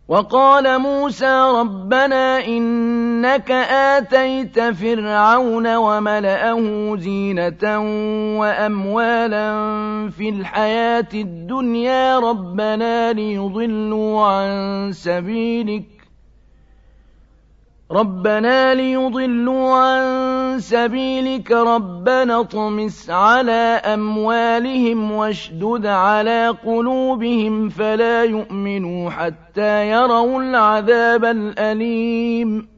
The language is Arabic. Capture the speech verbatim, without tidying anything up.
وقال موسى ربنا إنك آتيت فرعون وملأه زينة وأموالا في الحياة الدنيا ربنا ليضلوا عن سبيلك ربنا ليضلوا عن سبيلك ربنا اطمس على أموالهم واشدد على قلوبهم فلا يؤمنوا حتى يروا العذاب الأليم